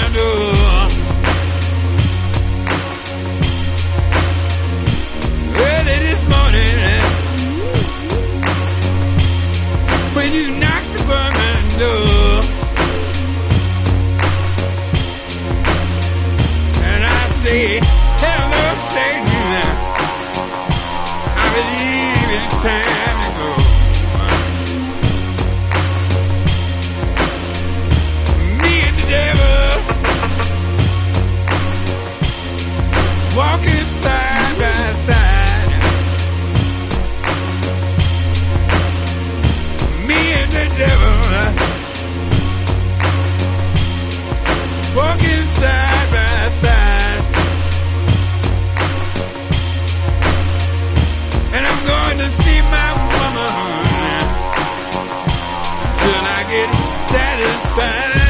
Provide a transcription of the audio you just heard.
door. Early this morning, when you knocked upon my door, and I say, hello, Satan, I believe it's time to go. Me and the devil walking side by side. Me and the devil walking side by side. And I'm going to see my mama till I get satisfied.